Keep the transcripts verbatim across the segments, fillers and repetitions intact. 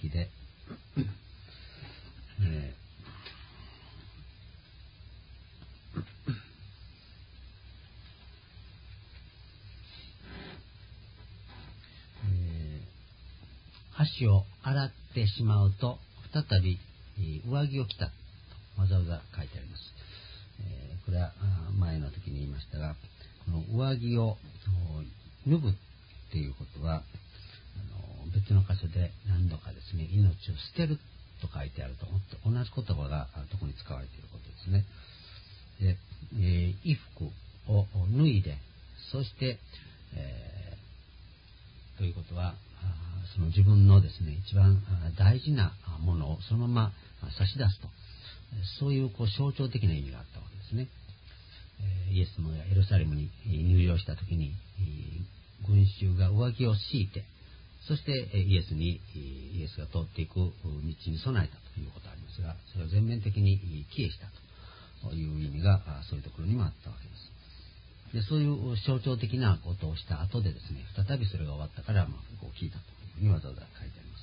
きで、えー、足を洗ってしまうと再び上着を着たとわざわざ書いてあります。えー、これは前の時に言いましたが、この上着を脱ぐっていうことは、あの別の箇所で何度かですね、命を捨てると書いてあると同じ言葉がどこに使われていることですね。で、えー、衣服を脱いで、そして、えー、ということはその自分のですね一番大事なものをそのまま差し出すと、そういうこう象徴的な意味があったわけですね。イエスもエルサレムに入場したときに群衆が上着を敷いて、そしてイエスにイエスが通っていく道に備えたということがありますが、それを全面的に帰依したという意味がそういうところにもあったわけです。で、そういう象徴的なことをした後でですね、再びそれが終わったから、まあ、こう聞いたというふうにわざわざ書いてあります。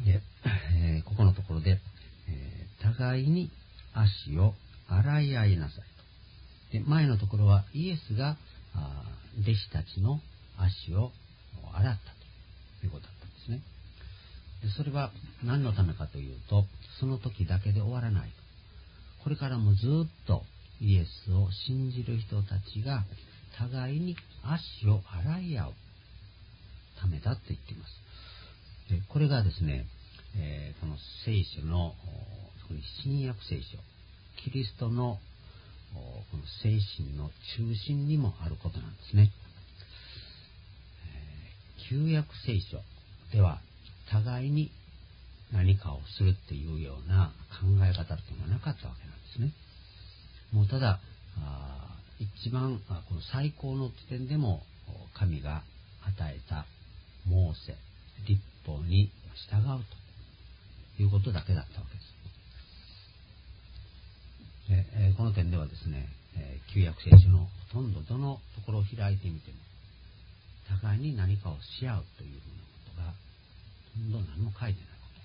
で、えー、ここのところで、えー、互いに足を洗い合いなさいと。で、前のところはイエスが弟子たちの足を洗ったということだったんですね。で、それは何のためかというと、その時だけで終わらない。これからもずっとイエスを信じる人たちが互いに足を洗い合うためだと言っています。で、これがですね、えー、この聖書の特に新約聖書、キリストのこの精神の中心にもあることなんですね。えー、旧約聖書では互いに何かをするっていうような考え方っていうのはなかったわけなんですね。もうただあ一番この最高の地点でも神が与えたモーセ律法に従うということだけだったわけです。でえー、この点ではですね、えー、旧約聖書のほとんどどのところを開いてみても互いに何かをし合うというふうなことがほとんど何も書いてないこと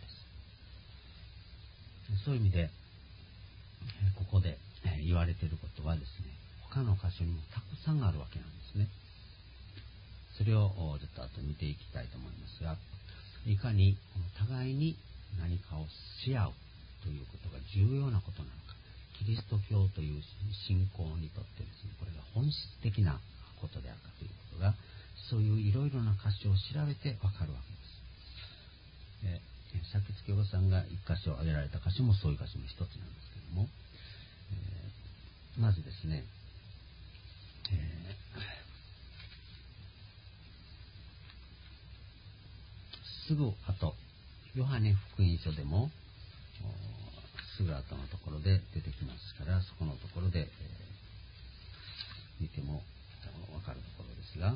です。そういう意味で、えー、ここで、えー、言われていることはですね、他の箇所にもたくさんあるわけなんですね。それをちょっと後見ていきたいと思いますが、いかに互いに何かをし合うということが重要なことなのか、キリスト教という信仰にとってですね、これが本質的なことであるかということが、そういういろいろな箇所を調べてわかるわけです。えー、先月おばさんが一箇所挙げられた箇所もそういう箇所の一つなんですけれども、えー、まずですね、えー、すぐ後、ヨハネ福音書でもすぐ後のところで出てきますから、そこのところで、えー、見てもわかるところですが、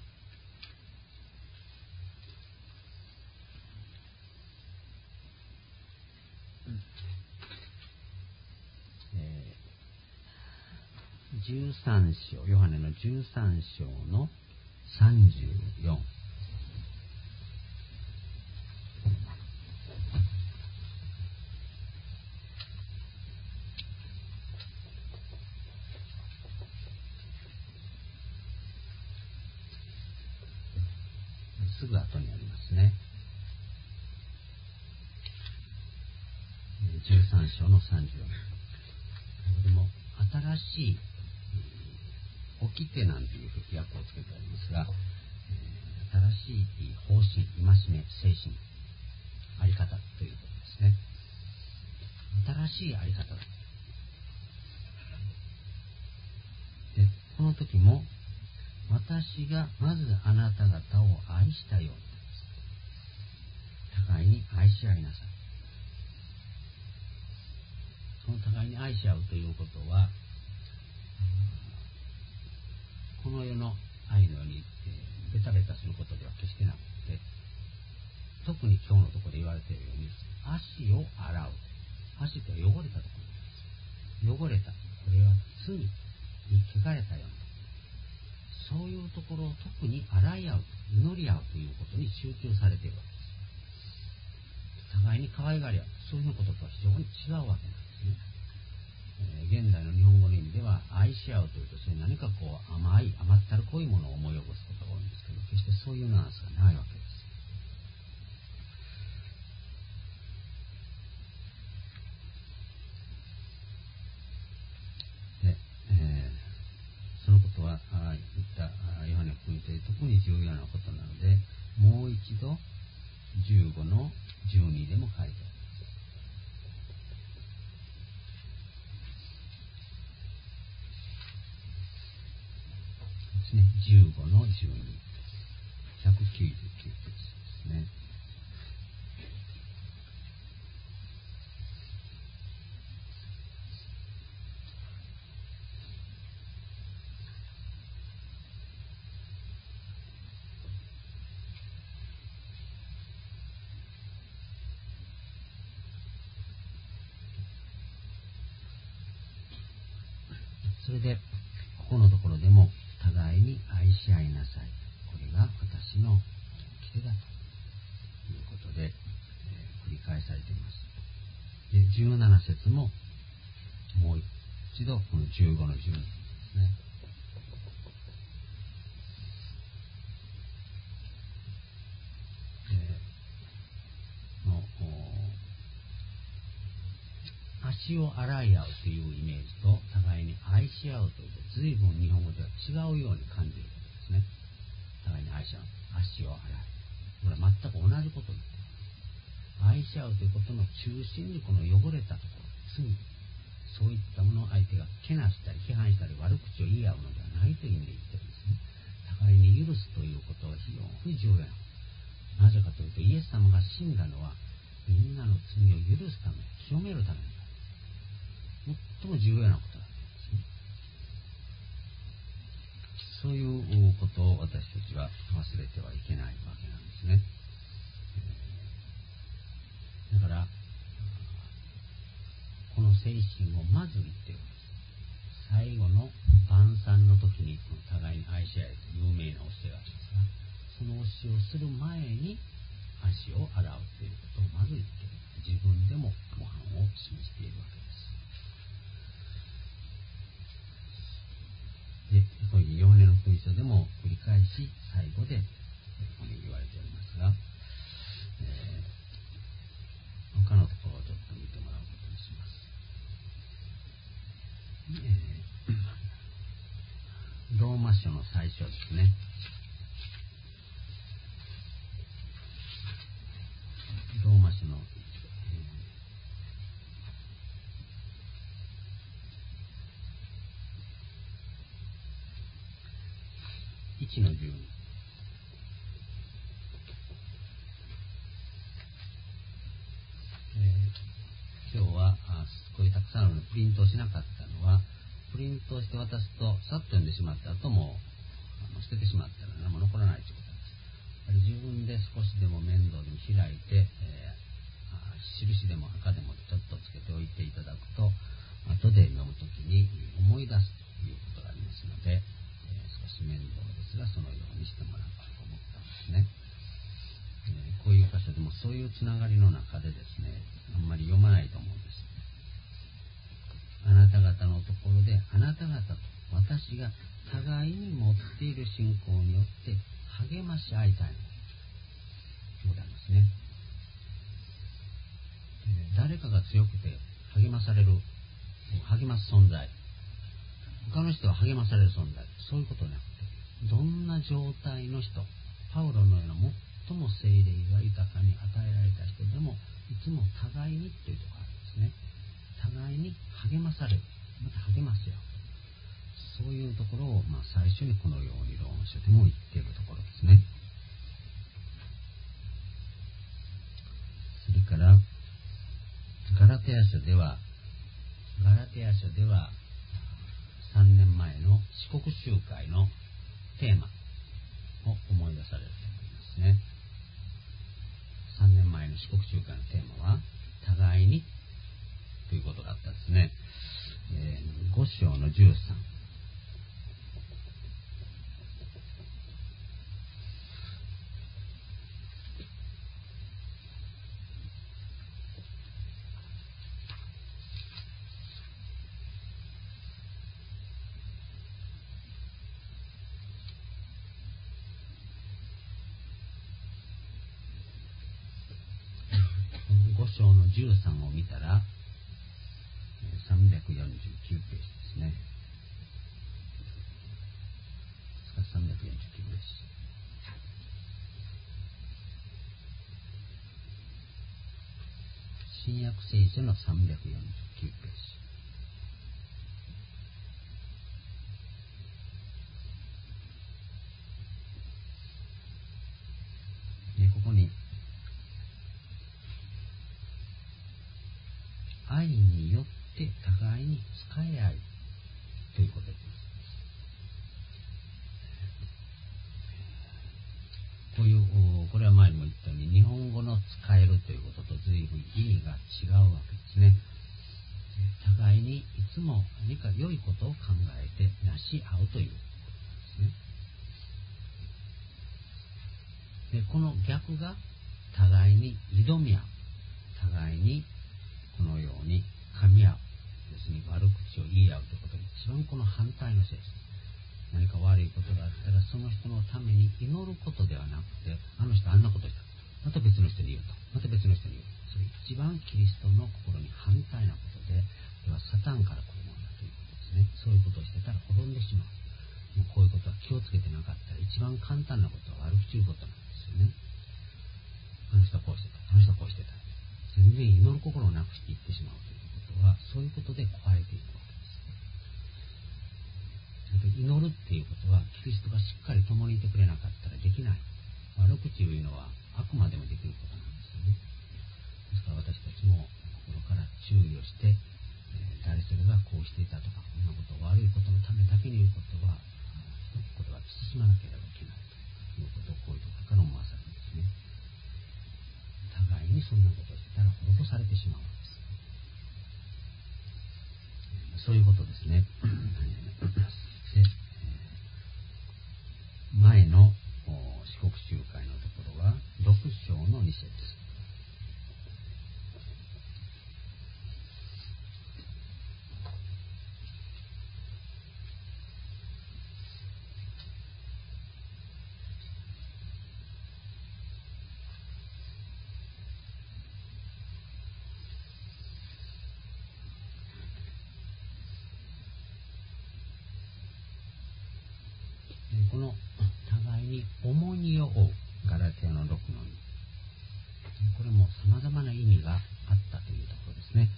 えー、じゅうさん章、ヨハネのじゅうさん章のさんじゅうよん、すぐ後にありますね。じゅうさん章のさんじゅうよん。これも新しい起きてなんていう訳をつけてありますが、新しい方針、戒め、精神、あり方ということですね。新しいあり方だ。で、この時も、私がまずあなた方を愛したように、互いに愛し合いなさい。その互いに愛し合うということは、この世の愛のように、えー、ベタベタすることでは決してなくて、特に今日のところで言われているように、足を洗う。足って汚れたところです。汚れた。これは罪に汚れたような。 そういうところを特に洗い合う、祈り合うということに集中されているわけです。互いに可愛がり合う、そういうこととは非常に違うわけなんですね。えー、現代の日本語の意味では愛し合うというと、それ何かこう甘い甘ったるこいものを思い起こすことが多いんですけど、決してそういうニュアンスがないわけです。で、えー、そのことはあ言ったヨハネ福音書で特に重要なことなので、もう一度じゅうごのじゅうにでも書いてあります。ね、じゅうごのじゅうに、ひゃくきゅうじゅうきゅうページですね。それでここのところでも互いに愛し合いなさい、これが私の掟だということで、えー、繰り返されています。でじゅうなな節ももう一度このじゅうごのじゅうにですね。えー、の足を洗い合うというイメージと互いに愛し合うというと随分日本語では違うように感じることですね。互いに愛し合う、足を洗う、これは全く同じことです。愛し合うということの中心にこの汚れたところ、罪、そういったものを相手がけなしたり批判したり悪口を言い合うのではないという意味で言ってるんですね。互いに許すということは非常に重要なこと。なぜかというと、イエス様が死んだのはみんなの罪を許すため、清めるために最も重要なことなんですね。そういうことを私たちは忘れてはいけないわけなんですね。だからこの精神をまず言っているんです。最後の晩餐の時にこの互いに愛し合えという有名な教えがありますが、その教えをする前に足を洗うということをまず言っている。自分でも模範を示しているわけです。で、こういうヨハネの福音書でも繰り返し最後でここに言われておりますが、えー、他のところをちょっと見てもらうことにします。えー、ローマ書の最初ですね。ローマ書の、えー、いちのじゅうに、えー、今日はあこういうたくさんあるのプリントをしなかったのは、プリントをして渡すとさっと読んでしまった後もあの捨ててしまったら何も残らないということです。自分で少しでも面倒に開いて、えー、印でも赤でもちょっとつけておいていただくと、後で読むときに思い出すということがありますので、えー、少し面倒ですがそのようにしてもらおうと思ったんですね。えー、こういう箇所でもそういうつながりの中でですね、あんまり読まないと思うんです。あなた方のところであなた方と私が互いに持っている信仰によって励まし合いたいのでございますね。えー、誰かが強くて励まされる、励ます存在、他の人は励まされる存在、そういうことじゃなくて、どんな状態の人、パウロのような最も聖霊が豊かに与えられた人でもいつも互いにというところがあるんですね。互いに励まされる、また励ますよ、そういうところを、まあ、最初にこのようにローマ書でも言っているところですね。それからガラテヤ書ではガラテヤ書ではさんねんまえの四国集会のテーマを思い出されると思いますね。さんねんまえの四国集会のテーマは互いにということだったんですね。えー、ご章のじゅうさん、 章のじゅうさんを見たらさんびゃくよんじゅうきゅうページですね。さんびゃくよんじゅうきゅうページ。新約聖書のさんびゃくよんじゅうきゅうページ。ね、ここに愛によって互いに仕え合いということです。こういう、これは前にも言ったように、日本語の使えるということと随分意味が違うわけですね。互いにいつも何か良いことを考えてなし合うということですね。で、この逆が互いに挑み合う。互いにこのように噛み合う。要するに悪口を言い合うということで、一番この反対の性質。何か悪いことがあったら、その人のために祈ることではなくて、あの人あんなことした。また別の人に言うと。また別の人に言う。それ一番キリストの心に反対なことで、これはサタンから来るものだということですね。そういうことをしてたら滅んでしまう。もうこういうことは気をつけてなかったら、一番簡単なことは悪口言うことなんですよね。あの人はこうしてた。あの人はこうしてた。全然祈る心をなくしていってしまうということは、そういうことで壊れていくわけです。祈るっていうことは、キリストがしっかり共にいてくれなかったらできない。悪口言うのはあくまでもできることなんですよね。ですから私たちも心から注意をして、えー、誰それがこうしていたとか、こんなこと悪いことのためだけに言うことは、これは慎まなければいけないということを、こういうところから思わされるんですね。互いにそんなことをしてたら滅ぼされてしまうわけです。そういうことですね。で、前の四国集会のところはろく章のに節です。この互いに重荷を負う、ガラテヤのろくのに、これも様々な意味があったというところですね。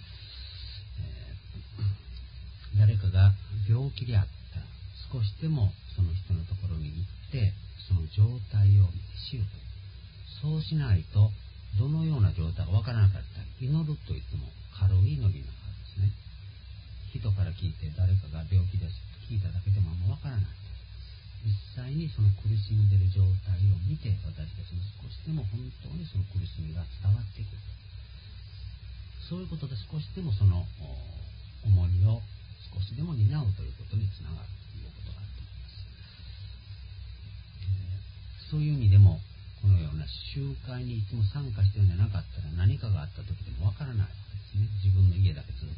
えー、誰かが病気であったら、少しでもその人のところに行ってその状態を見て知ると。そうしないとどのような状態がわからなかったら、祈るといっても軽い祈りなはずですね。人から聞いて誰かが病気ですと聞いただけでもあんまわからない。実際にその苦しんでいる状態を見て、私たちも少しでも本当にその苦しみが伝わってくる。そういうことで少しでもその重荷を少しでも担うということにつながるということがあると思います。えー、そういう意味でもこのような集会にいつも参加しているんじゃなかったら、何かがあった時でもわからないわけですね。自分の家だけずっと。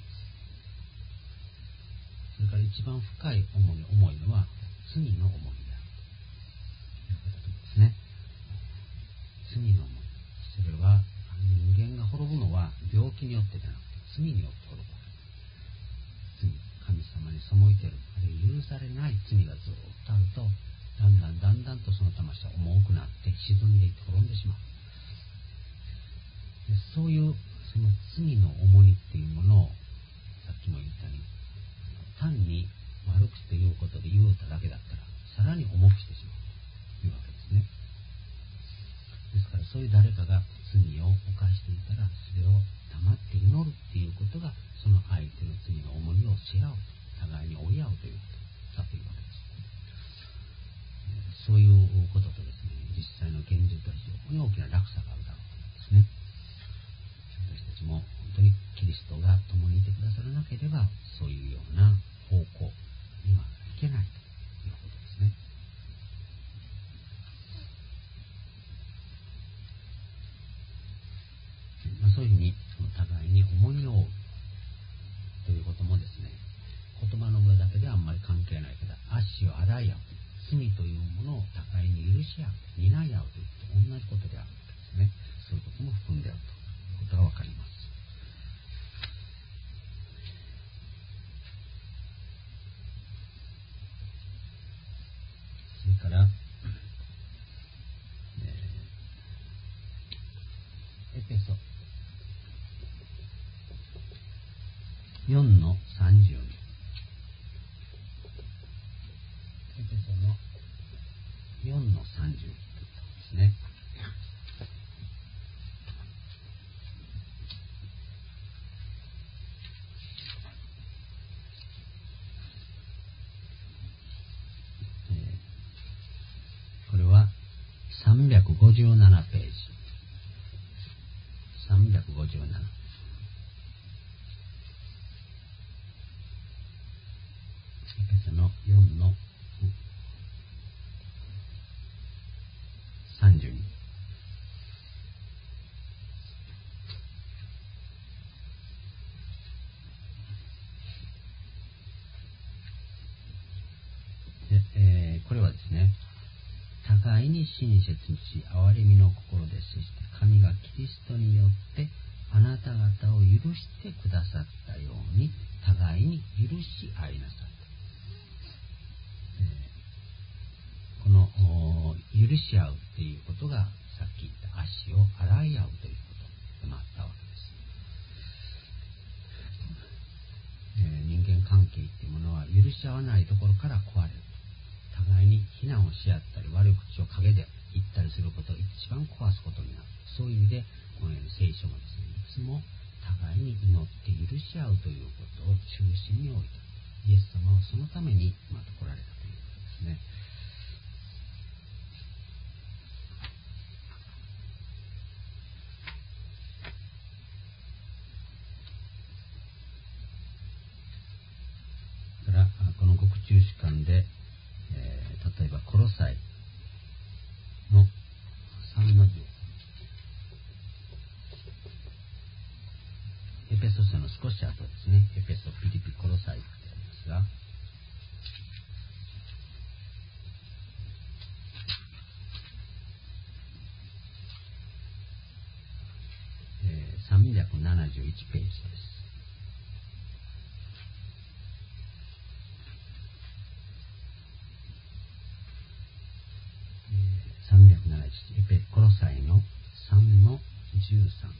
それから一番深い重い重いのは罪の重みであるということですね。罪の重み。それは人間が滅ぶのは病気によってじゃなくて罪によって滅ぶ。罪、神様に背いている、あるいは許されない罪がずっとあると、だんだんだんだんとその魂は重くなって沈んでいって滅んでしまう。でそういうその罪の重荷っていうものを、さっきも言ったように、単に悪くして言うことで言うただけだったら、さらに重くしてしまうというわけですね。ですからそういう誰かが罪を犯していたら、それを黙って祈るっていうことが、その相手の罪の重荷をシェアを互いに追い合うということだというわけです。そういうこととですね、実際の現実とは非常に大きな落差があるだろうと思いますね。私たちも本当にキリストが共にいてくださらなければ、そういうような方向にはいけないということですね。まあ、そういうふうに互いに重荷を負うということもですね、言葉の上だけではあんまり関係ないけど、足を洗い合う、罪というものを互いに許し合う、担い合うということと同じことであるわけですね。そういうことも含んであるということが分かります。 から、えー、エペソよんのさんじゅうに、エペソのよんのさんじゅうにというところですね。これはさんびゃくごじゅうななページ。さんびゃくごじゅうなな。エペソのよんのさんじゅうに。で、えー、これはですね、互いに親切にし、憐れみの心で接して、神がキリストによってあなた方を許してくださったように、互いに許し合いなさい。えー、この許し合うということが、さっき言った足を洗い合うということでもあったわけです。えー、人間関係というものは許し合わないところから壊れる。互いに非難をし合ったり悪い口を陰で言ったりすることを一番壊すことになる。そういう意味でこのように聖書もですね、いつも互いに祈って許し合うということを中心に置いて、イエス様はそのためにまた来られたということですね。だからこの獄中史観で、えー、例えばコロサイのさんのじゅう、エペソ書の少し後ですね、エペソ、フィリピ、コロサイってありますが、えー、さんびゃくななじゅういちページです。さんびゃくななじゅういち、エペコロサイのさんのじゅうさん。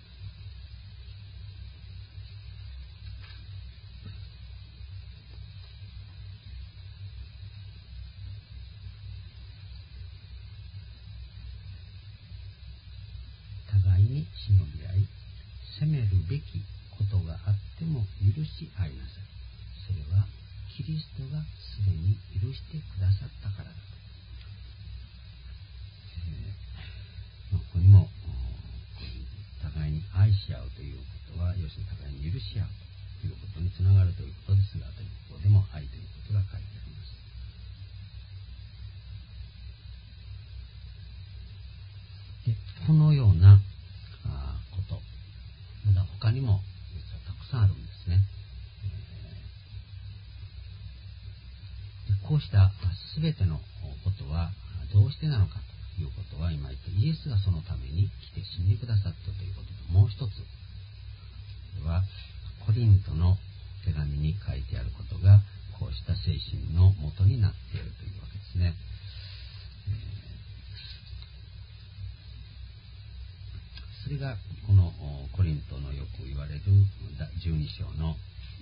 互いに忍び合い、責めるべきことがあっても許し合いなさい。それはキリストがすでに許してくださったからだと。えーまあ、ここにも互いに愛し合うということは、要するに互いに許し合うということにつながるということですが、というここでも愛ということが書いてあります。で、このようなこと、まだ他にも実はたくさんあるんですね。でこうした全てのことはどうしてなのかということは、今言ったイエスがそのために来て死んでくださったということと、もう一つ、これはコリントの手紙に書いてあることが、こうした精神の元になっているというわけですね。それがこのコリントのよく言われるじゅうに章の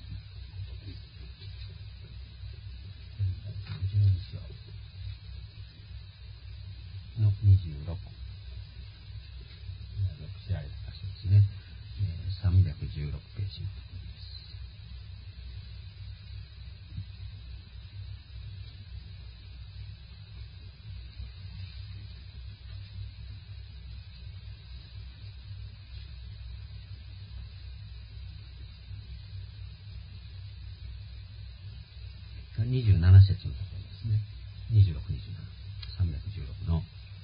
じゅうに章のにじゅうろく、よく知られた箇所ですね。さんびゃくじゅうろくページのところです。にじゅうなな節のところですね。にじゅうろく、にじゅうなな、さんびゃくじゅうろくの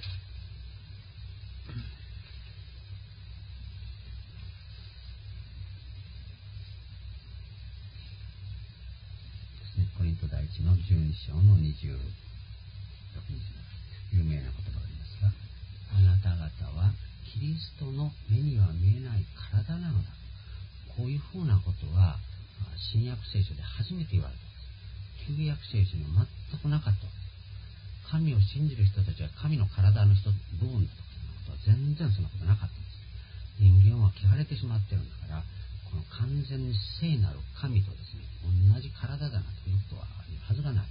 ですね。コリント第一のじゅうに章のにじゅうろく、にじゅうなな、有名な言葉がありますが、あなた方はキリストの目には見えない体なのだ。こういうふうなことは新約聖書で初めて言われたんです。旧約聖書には全くなかった。 神を信じる人たちは神の体の一つ部分だとかいうことは全然そんなことなかったんです。人間は汚れてしまってるんだから、この完全に聖なる神とですね、同じ体だなということはあるはずがない。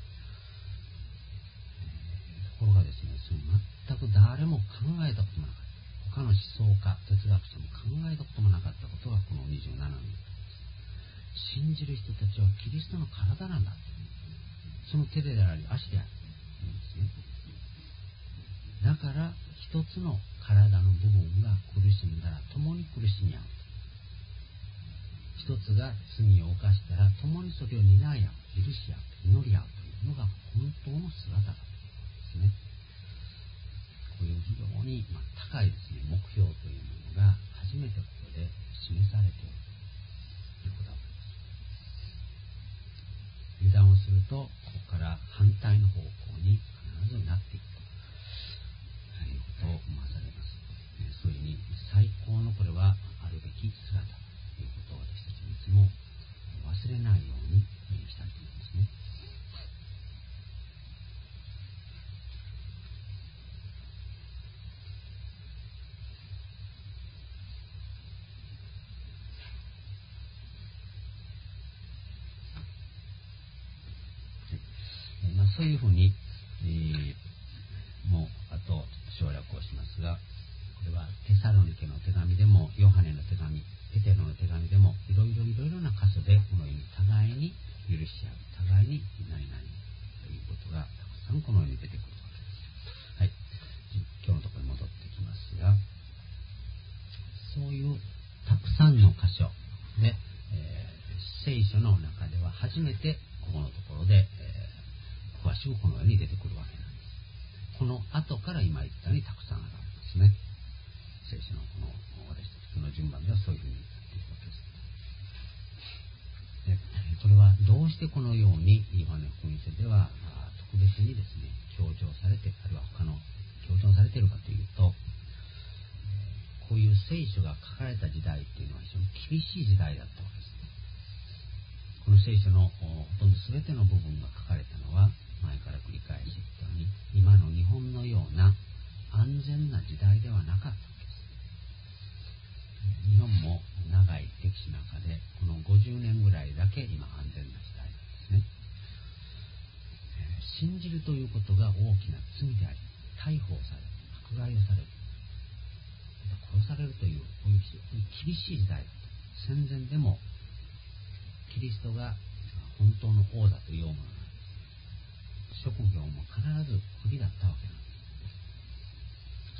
ところがですね、その全く誰も考えたこともなかった。他の思想家、哲学者も考えたこともなかったことがこのにじゅうななの信じる人たちはキリストの体なんだ。その手であり足であるというんですね。だから一つの体の部分が苦しんだら共に苦しみ合う。一つが罪を犯したら共にそれを担い合う、許し合う、祈り合うというのが本当の姿だということですね。こういう非常に高いですね、目標というものが初めてここで示されているということだと思います。油断をするとここから反対の方向に必ずなっていくということを思わされます。そういうふうに最高のこれはあるべき姿ということを私たちいつも忘れないようにしたいと思いますね。まあ、そういうふうに、えー、もうあと省略をしますが、これはテサロニケの手紙でもヨハネの手紙、ペテロの手紙でもいろいろいろいろな箇所でこのように互いに許し合う、互いに何々ということがたくさんこのように出てくるわけです。はい、今日のところに戻ってきますが、そういうたくさんの箇所で、えー、聖書の中では初めてここのところで、えー詳しくこのように出てくるわけなんです。この後から今言ったようにたくさんあるわけですね。聖書のこの私たちの順番ではそういうふうに言っていくわけです。でこれはどうしてこのようにヨハネ福音書では特別にですね強調されて、あるいは他の強調されているかというと、こういう聖書が書かれた時代っていうのは非常に厳しい時代だったわけです。この聖書のほとんど全ての部分が書かれたのは前から繰り返し言ったように今の日本のような安全な時代ではなかったわけです。日本も長い歴史の中でこのごじゅうねんぐらいだけ今安全な時代なんですね。信じるということが大きな罪であり、逮捕をされる、迫害をされる、殺されるというこういう厳しい時代だと。戦前でもキリストが本当の王だというものなんです。職業も必ず不利だったわけなんです。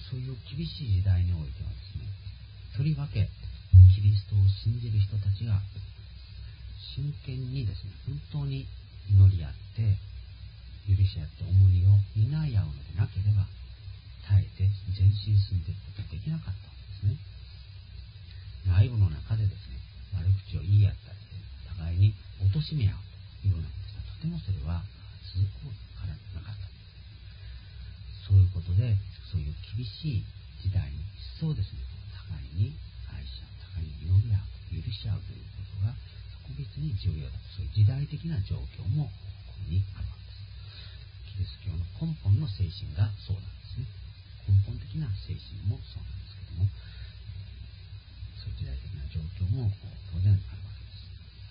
そういう厳しい時代においてはですね、とりわけキリストを信じる人たちが真剣にですね、本当に祈り合って許し合って重荷を担い合うのでなければ耐えて前進進んでいくことができなかったわけですね。内部の中でですね、悪口を言い合ったり互いに貶め合うというようなことがとてもそれは続くからなかった。そういうことで、そういう厳しい時代に一層ですね、互いに愛し合う、互いに祈り合う、許し合うということが特別に重要だと。そういう時代的な状況もここにあるわけです。キリスト教の根本の精神がそうなんですね。根本的な精神もそうなんですけども、そういう時代的な状況も当然あるわけです。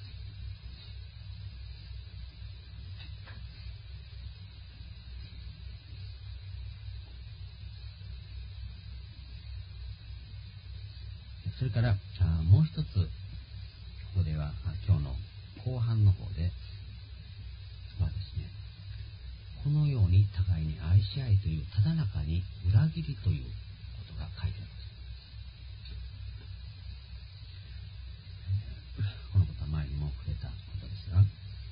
それからもう一つ、ここでは今日の後半の方ではですね、このように互いに愛し合いというただ中に裏切りということが書いてあります。このことは前にも触れたことですが、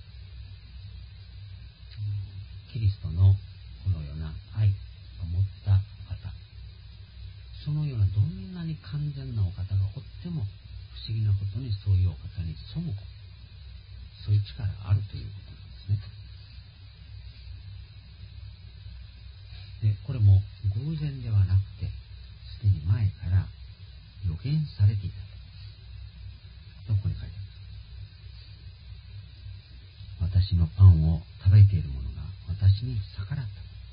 キリストのこのような愛を持ったお方、そのようなどんなに完全なお方がおっても不思議なことにそういうお方に背く、そういう力があるということなんですね。で、これも偶然ではなくてすでに前から予言されていたとここに書いてあります。私のパンを食べている者が私に逆らった。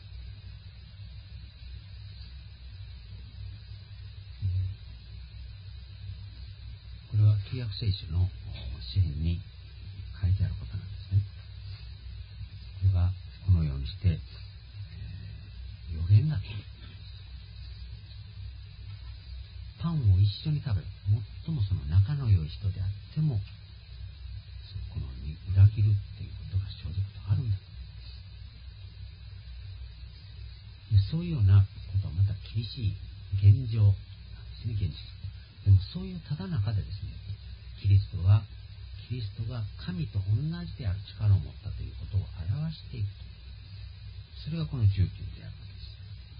旧約聖書の詩篇に書いてあることなんですね。これがこのようにして、えー、予言だと。パンを一緒に食べる。最もその仲の良い人であっても、この裏切るっていうことが生じることがあるんだと。でそういうようなことはまた厳しい現状なんですね、現実。でもそういうただ中でですね、キリストがキリストが神と同じである力を持ったということを表していくと。それがこのじゅうきゅうであるわけです。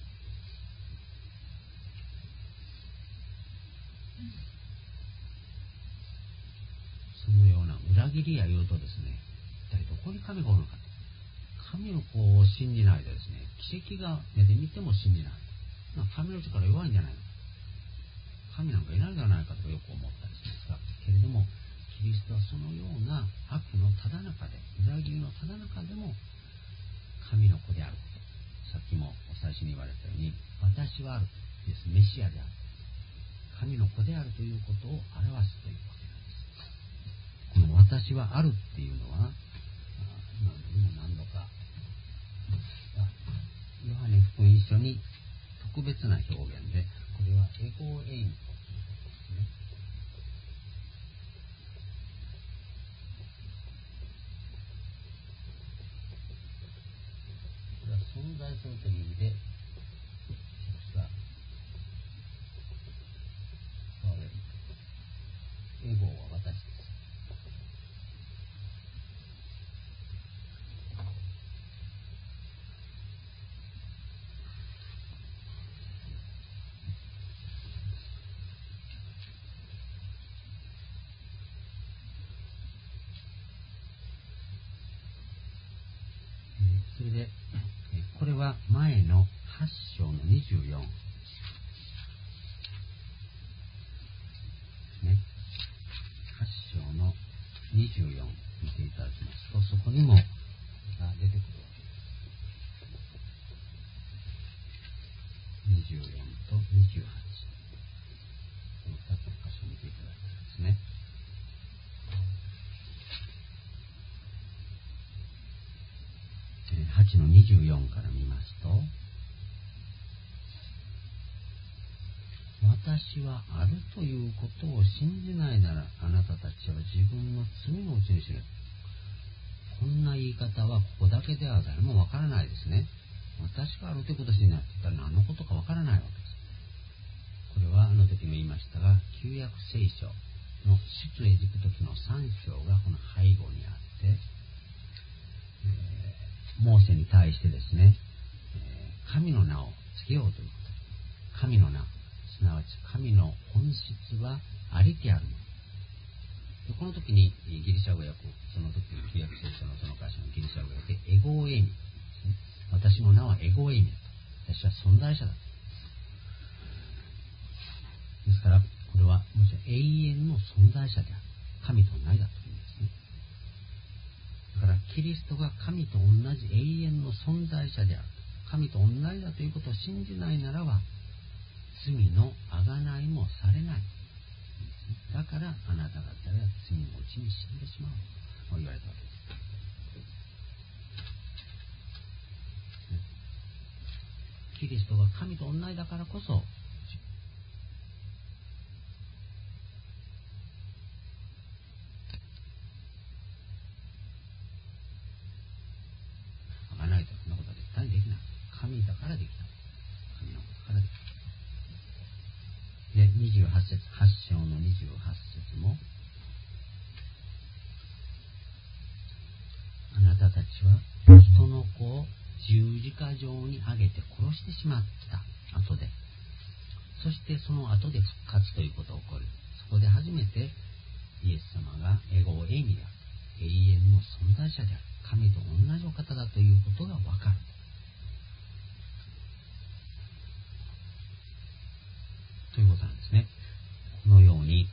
そのような裏切りや言うとですね、一体どこに神がおるのかと。神をこう信じないでですね、奇跡が目で見ても信じない。神の力弱いんじゃないのか。神なんかいないではないかとかよく思ったりしますが、けれども、キリストはそのような悪のただ中で、裏切りのただ中でも、神の子であること。さっきも最初に言われたように、私はあるです。メシアである。神の子であるということを表すというわけなんです。この私はあるっていうのは、今でも何度か、ヨハネ福音書に特別な表現で、これはエゴエインとですね。これは存在するという意味で、私はエゴは私です。それで、これは前のはち章のにじゅうよんですね。はち章のにじゅうよん見ていただきますと、そこにもが出てくるわけです。にじゅうよんとにじゅうはち。このふたつの箇所を見ていただきたいですね。はちのにじゅうよんから見ますと、私はあるということを信じないなら、あなたたちは自分の罪のうちに知る。こんな言い方はここだけでは誰もわからないですね。私があるということを信じないって言ったら何のことかわからないわけです。これはあの時も言いましたが、旧約聖書の出エジプト記のさん章がこの背後にあって、えー、モーセに対してですね、えー、神の名をつけようということ。神の名、すなわち神の本質はありきあるもの。この時にギリシャ語訳、その時の旧約聖書のその箇所のギリシャ語訳でエゴエミですね。私の名はエゴエミだと。私は存在者だと。ですから、これはもちろん永遠の存在者である。神と同じだというんですね。だから、キリストが神と同じ永遠の存在者である。神と同じだということを信じないならば、罪のあがないもされない。だからあなた方は罪のうちに死んでしまうと言われたわけです。キリストが神と同じだからこそ、あがないとそんなことは絶対にできない。神だからできた。神のことからできた。で、にじゅうはち節、はち章のにじゅうはち節も、あなたたちは人の子を十字架上に上げて殺してしまった後で、そしてその後で復活ということが起こる。そこで初めてイエス様がエゴエミである。永遠の存在者である。神と同じお方だということがわかる。ということなんですね。このように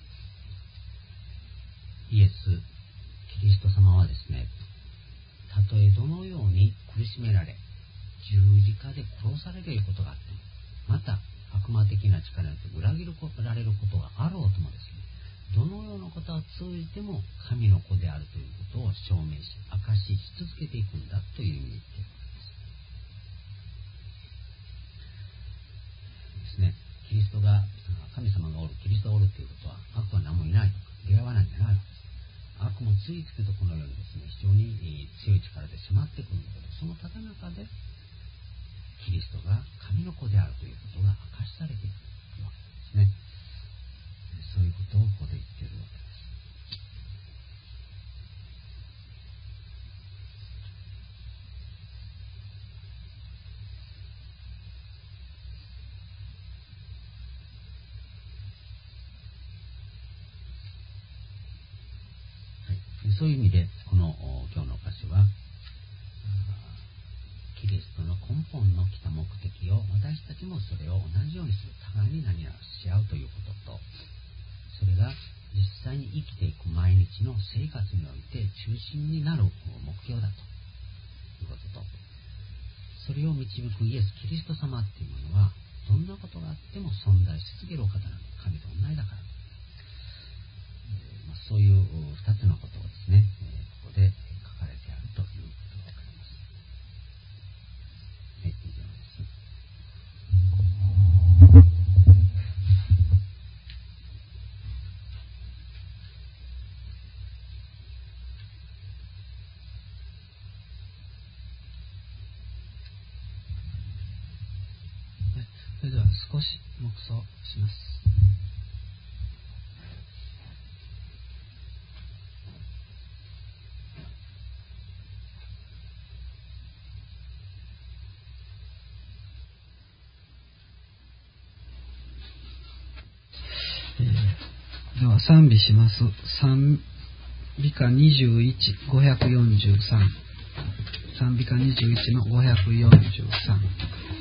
イエス・キリスト様はですね、たとえどのように苦しめられ、十字架で殺されることがあっても、また悪魔的な力によって裏切られることがあろうともですね、 どのようなことを通じても神の子であるということを証明し、証しし続けていくんだという意味ですね。キリストが、神様がおる、キリストがおるということは、悪は何もいないとか、出会わないんじゃないわけです。悪も次々とこのようにですね、非常に強い力で迫ってくるんだけど、そのただ中で、キリストが神の子であるということが明かしされていくわけですね。そういうことをここで言っているわけです。はい、そういう意味でこの今日の箇所はキリストの根本の来た目的を、私たちもそれを同じようにする、互いに何々し合うということと、それが実際に生きていく毎日の生活において中心になる目標だということと、それを導くイエス・キリスト様っていうものは、どんなことがあっても存在し続けるお方なの、神と同じだからと、えーまあ、そういう二つのことをですね、えー、ここで書かれてあるということがわかります。はい、以上です。それでは少し黙想します。 では賛美します。賛美歌にじゅういち、ごひゃくよんじゅうさん。賛美歌にじゅういちのごひゃくよんじゅうさん。